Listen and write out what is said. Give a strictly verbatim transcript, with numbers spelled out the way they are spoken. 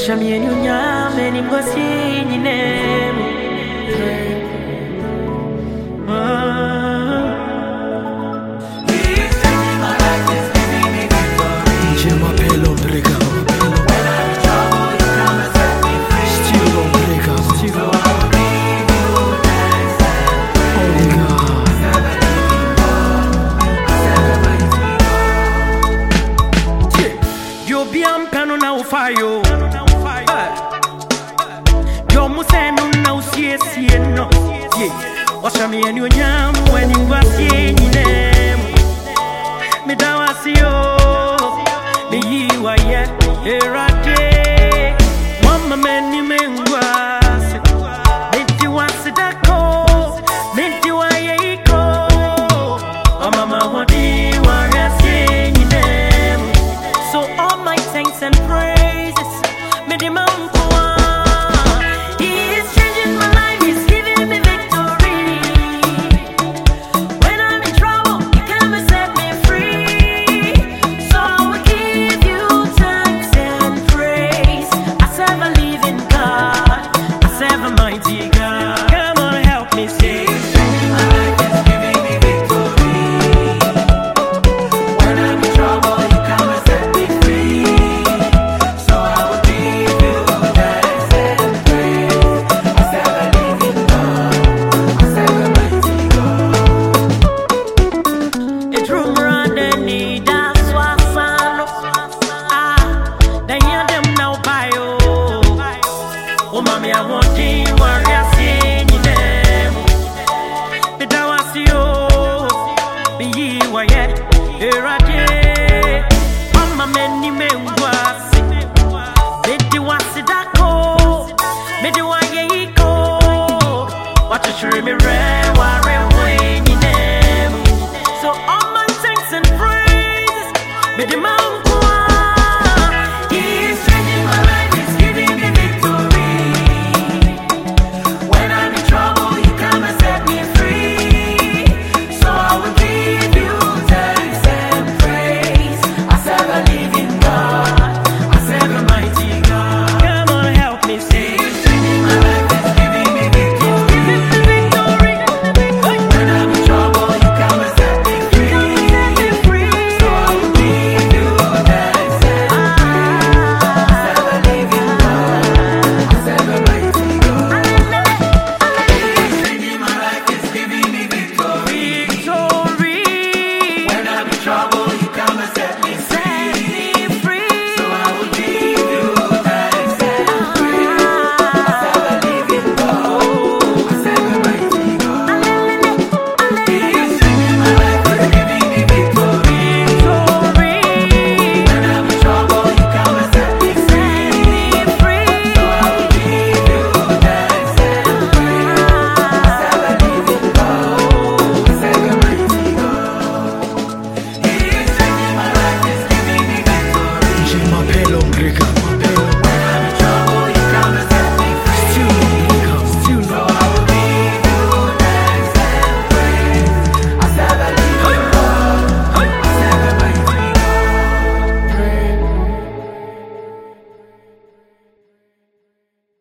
Washamie nyame ni mgosi nyinemu. Fire, yo musenu na usie sie no, yeah. Washamie ni onyamu weni ngwasi nyinemu. Midawasio, miyiwa ye erade. Mama meni mengwasi, menti wasidako, menti wa yeiko. Oh mama wadi wagasi nyinemu. So all my thanks and praise. He is changing my life, he's giving me victory. When I'm in trouble, he came and set me free. So I will give you thanks and praise. I serve a living God, I serve a mighty God. Come on, help me sing. Oh, mommy, I want you, warrior, sing your name. The Dawasio, be ye, why yet, here I did. Mama, many men was it. Made was it, I go. Made you, why ye go. What you show me, rare, warrior, when your name. So, all my thanks and praise, made the